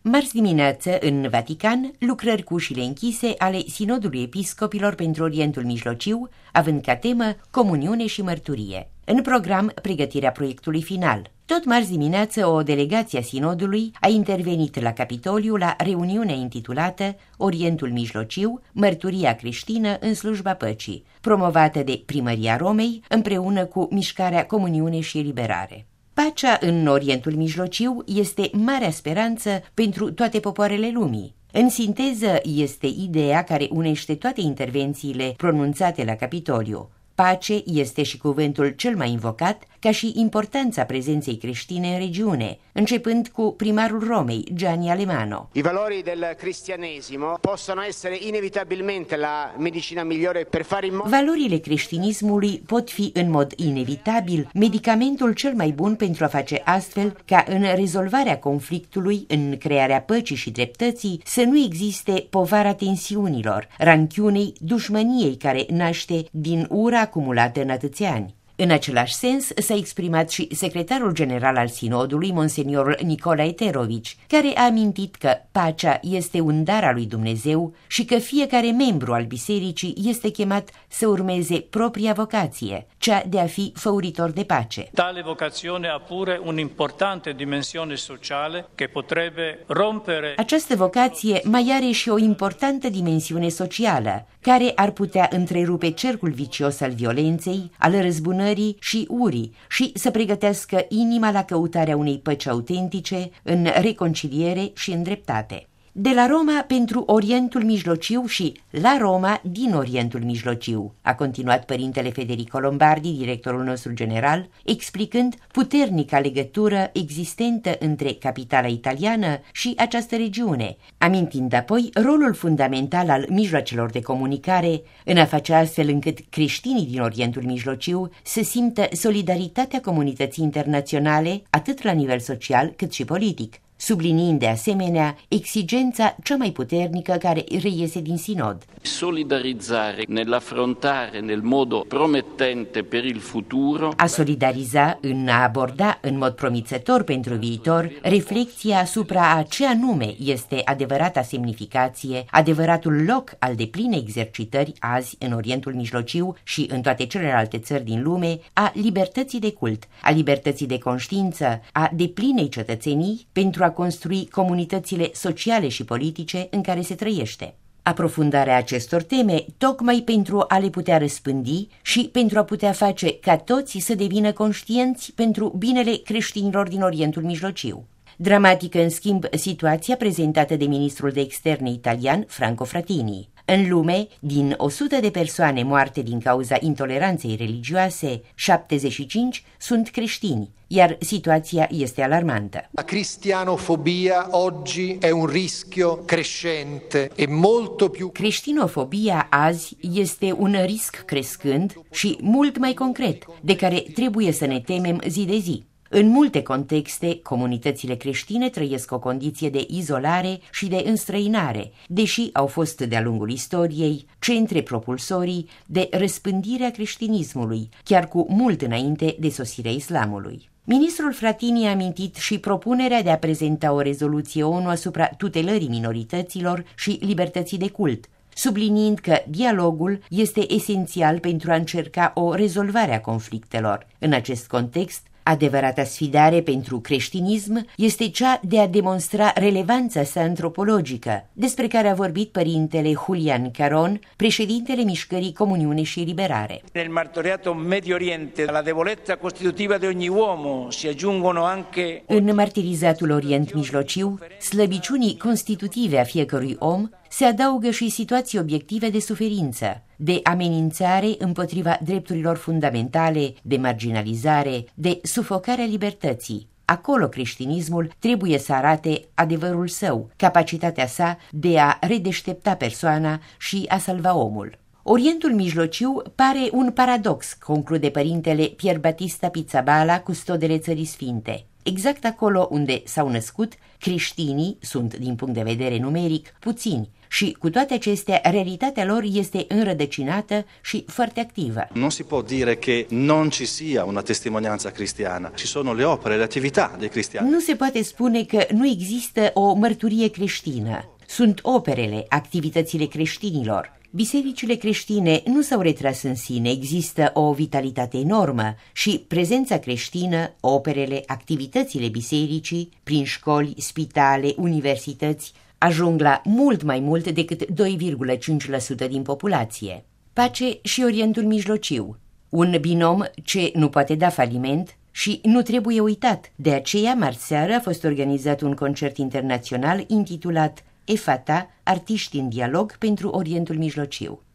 Marți dimineață, în Vatican, lucrări cu ușile închise ale Sinodului Episcopilor pentru Orientul Mijlociu, având ca temă comuniune și mărturie. În program, pregătirea proiectului final. Tot marți dimineață, o delegație a Sinodului a intervenit la Capitoliu la reuniunea intitulată Orientul Mijlociu, mărturia creștină în slujba păcii, promovată de Primăria Romei împreună cu mișcarea Comuniune și Eliberare. Pacea în Orientul Mijlociu este marea speranță pentru toate popoarele lumii. În sinteză, este ideea care unește toate intervențiile pronunțate la Capitoliu. Pace este și cuvântul cel mai invocat, ca și importanța prezenței creștine în regiune, începând cu primarul Romei, Gianni Alemano. I valori del cristianesimo possono essere inevitabilmente la medicina migliore per fare in modo. Valorile creștinismului pot fi în mod inevitabil medicamentul cel mai bun pentru a face astfel ca în rezolvarea conflictului, în crearea păcii și dreptății, să nu existe povara tensiunilor, ranchiunei, dușmăniei care naște din ura acumulată în atâția ani. În același sens s-a exprimat și secretarul general al Sinodului, Monseniorul Nicolae Terovici, care a amintit că pacea este un dar al lui Dumnezeu și că fiecare membru al bisericii este chemat să urmeze propria vocație, cea de a fi făuritor de pace. Tale vocazione ha pure un'importante dimensione sociale che potrebbe rompere. Această vocație mai are și o importantă dimensiune socială, care ar putea întrerupe cercul vicios al violenței, al răzbunării și urii și să pregătească inima la căutarea unei păci autentice, în reconciliere și în dreptate. De la Roma pentru Orientul Mijlociu și la Roma din Orientul Mijlociu, a continuat părintele Federico Lombardi, directorul nostru general, explicând puternica legătură existentă între capitala italiană și această regiune, amintind apoi rolul fundamental al mijloacelor de comunicare în a face astfel încât creștinii din Orientul Mijlociu să simtă solidaritatea comunității internaționale, atât la nivel social cât și politic, subliniind de asemenea exigența cea mai puternică care reiese din sinod. Solidarizzare nell'affrontare nel modo promettente per il futuro. A solidariza în a aborda în mod promițător pentru viitor reflecția asupra a ce anume este adevărata semnificație, adevăratul loc al deplinei exercitări azi în Orientul Mijlociu și în toate celelalte țări din lume a libertății de cult, a libertății de conștiință, a deplinei cetățenii pentru a construi comunitățile sociale și politice în care se trăiește. Aprofundarea acestor teme tocmai pentru a le putea răspândi și pentru a putea face ca toți să devină conștienți pentru binele creștinilor din Orientul Mijlociu. Dramatică, în schimb, situația prezentată de ministrul de externe italian Franco Frattini. În lume, din 100 de persoane moarte din cauza intoleranței religioase, 75 sunt creștini, iar situația este alarmantă. La cristianofobia oggi è un rischio crescente e molto più. Creștinofobia azi este un risc crescând și mult mai concret, de care trebuie să ne temem zi de zi. În multe contexte, comunitățile creștine trăiesc o condiție de izolare și de înstrăinare, deși au fost de-a lungul istoriei centre propulsorii de răspândire a creștinismului, chiar cu mult înainte de sosirea islamului. Ministrul Frattini a amintit și propunerea de a prezenta o rezoluție ONU asupra tutelării minorităților și libertății de cult, subliniind că dialogul este esențial pentru a încerca o rezolvare a conflictelor. În acest context, adevărata sfidare pentru creștinism este cea de a demonstra relevanța sa antropologică, despre care a vorbit părintele Julian Caron, președintele Mișcării Comuniune și Eliberare. Nel martoriato Medio Oriente, la debolezza costitutiva di ogni uomo si aggiungono anche. În martirizatul Orient Mijlociu, slăbiciunii constitutive a fiecărui om se adaugă și situații obiective de suferință, de amenințare împotriva drepturilor fundamentale, de marginalizare, de sufocarea libertății. Acolo creștinismul trebuie să arate adevărul său, capacitatea sa de a redeștepta persoana și a salva omul. Orientul Mijlociu pare un paradox, conclude părintele Pier Battista Pizzaballa, custodele Țării Sfinte. Exact acolo unde s-au născut, creștinii sunt, din punct de vedere numeric, puțini și, cu toate acestea, realitatea lor este înrădăcinată și foarte activă. Non si può dire che non ci sia una testimonianza cristiana. Ci sono le opere, le attività dei cristiani. Nu se poate spune că nu există o mărturie creștină. Sunt operele, activitățile creștinilor. Bisericile creștine nu s-au retras în sine, există o vitalitate enormă și prezența creștină, operele, activitățile bisericii, prin școli, spitale, universități, ajung la mult mai mult decât 2,5% din populație. Pace și Orientul Mijlociu, un binom ce nu poate da faliment și nu trebuie uitat. De aceea, marți seară a fost organizat un concert internațional intitulat EFATA, Artiști în dialog pentru Orientul Mijlociu.